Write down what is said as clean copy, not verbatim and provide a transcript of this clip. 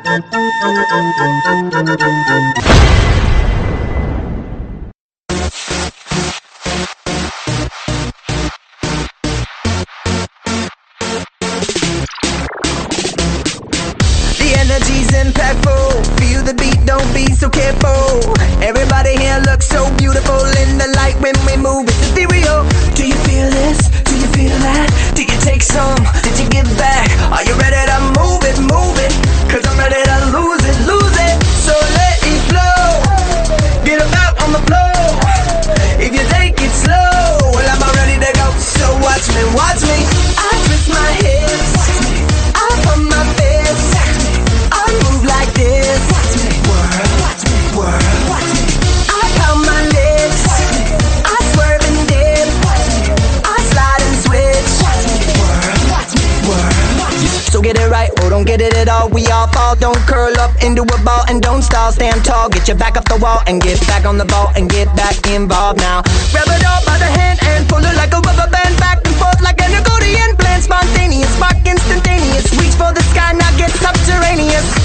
Energy's impactful. Feel the beat, don't be so careful. Everybody here looks so beautiful in the light when we move. It's ethereal. Do you feel this? Do you feel that? Did you take some? Did you give back? Are you ready to move it? Move it. Cause I'm ready to lose it, lose it. So let it flow. Get about on the floor. If you take it slow, well I'm ready to go. So watch me, watch me. I twist my hips. I pump my fists. I move like this. Watch me, whirl, watch me, whirl, watch me. I count my lips. I swerve and dip. I slide and switch. Watch me, whirl, watch me, whirl, watch me. So get it right, or don't get it at all. We all fall, don't curl up into a ball and don't stall. Stand tall, get your back up the wall and get back on the ball and get back involved now. Grab it all by the hand and pull it like a rubber band, back and forth like an accordion. Plan spontaneous, spark instantaneous. Reach for the sky, now get subterraneous.